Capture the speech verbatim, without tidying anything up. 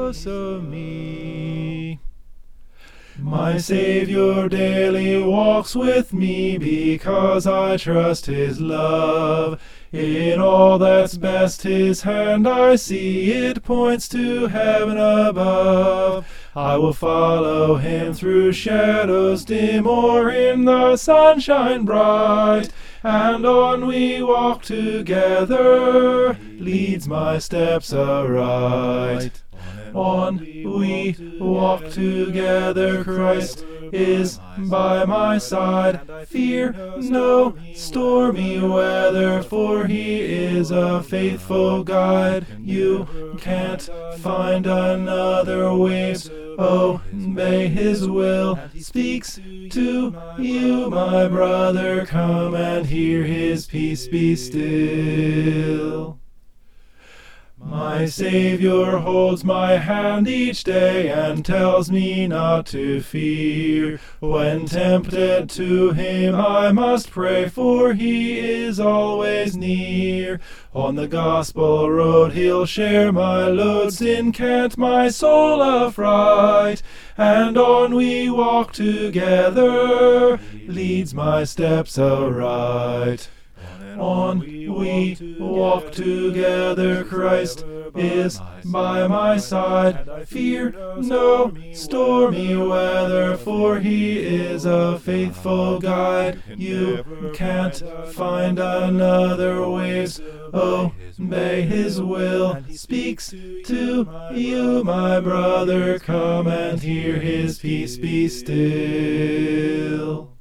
close of me. My Savior daily walks with me, because I trust his love. In all that's best his hand I see, it points to heaven above. I will follow him through shadows dim or in the sunshine bright, and on we walk together, leads my steps aright. On we walk together, Christ is by my side. Fear no stormy weather, for he is a faithful guide. You can't find another waves, obey his will. Speaks to you, my brother, come and hear his peace, be still. My Savior holds my hand each day and tells me not to fear. When tempted to him I must pray, for he is always near. On the gospel road he'll share my load, sin can't my soul affright. And on we walk together, leads my steps aright. On we walk together, Christ is by my side. Fear no stormy weather, for he is a faithful guide. You can't find another waves, obey his will. Speaks to you, my brother, come and hear his peace, be still.